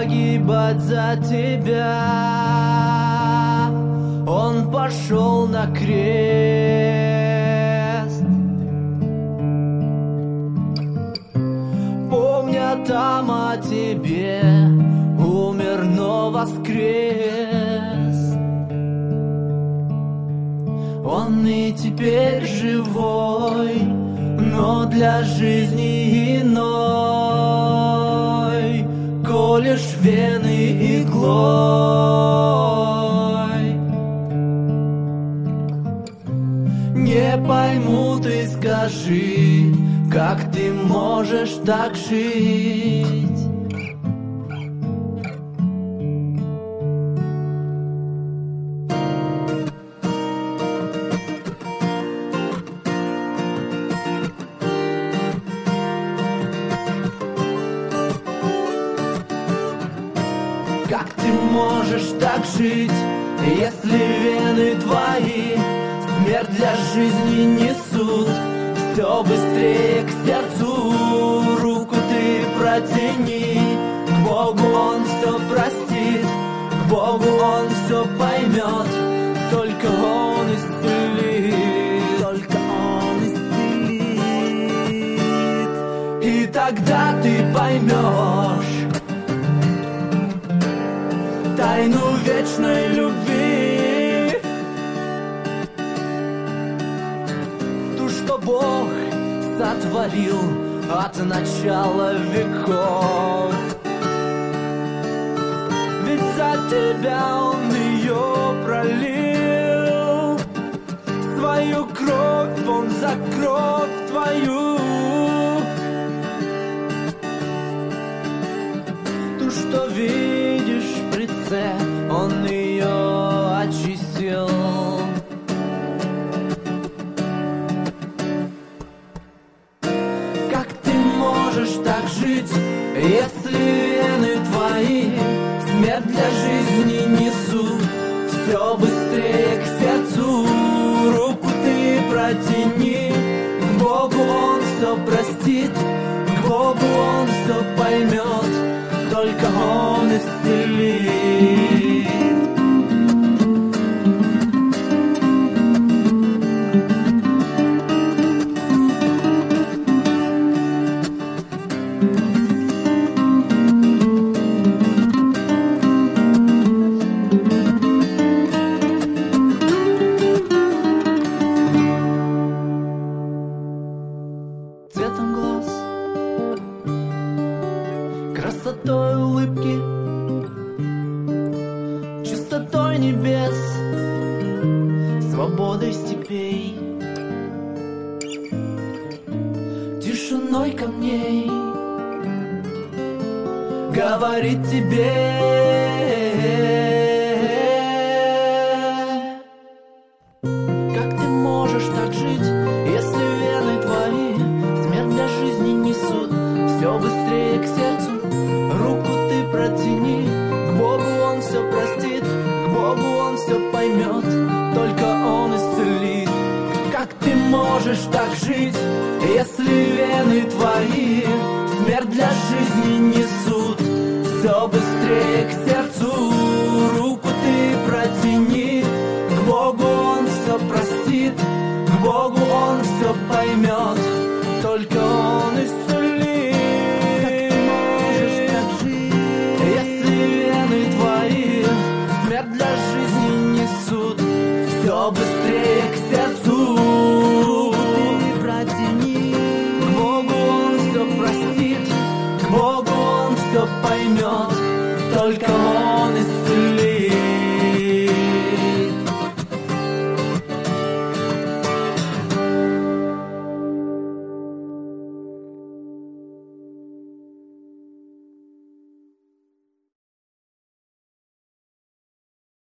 погибать за тебя. Он пошел на крест. Помня там о тебе, умер, но воскрес. Он и теперь живой, но для жизни иной, колешь вены иглой. Не поймут и скажи, как ты можешь так жить. Как ты можешь так жить, если вены твои смерть для жизни несут? Все быстрее к сердцу руку ты протяни. К Богу Он все простит, к Богу Он все поймет. Только Он исцелит, только Он исцелит. И тогда ты поймешь тайну вечной любви, ту, что Бог сотворил от начала веков. Ведь за тебя Он ее пролил, свою кровь Он за кровь твою, ту, что видишь в лице, Он ее очистил. Как ты можешь так жить, если вены твои смерть для жизни несут? Все быстрее к сердцу руку ты протяни. К Богу Он все простит, к Богу Он все поймет. Только Он исцелит. Цветом глаз, красотой улыбки, чистотой небес, свободой степей, тишиной камней говорит тебе: как ты можешь так жить, если вены твои смерть для жизни несут? Все быстрее к сердцу руку ты протяни. К Богу Он все простит, к Богу Он все поймет. Только Он исцелит. Как ты можешь так жить, если вены твои смерть для жизни несут? Все быстрее к сердцу руку ты протяни. К Богу Он все простит, к Богу Он все поймет. Только Он исцелит. Как ты можешь так жить, если вены твои смерть для жизни несут? Все быстрее к сердцу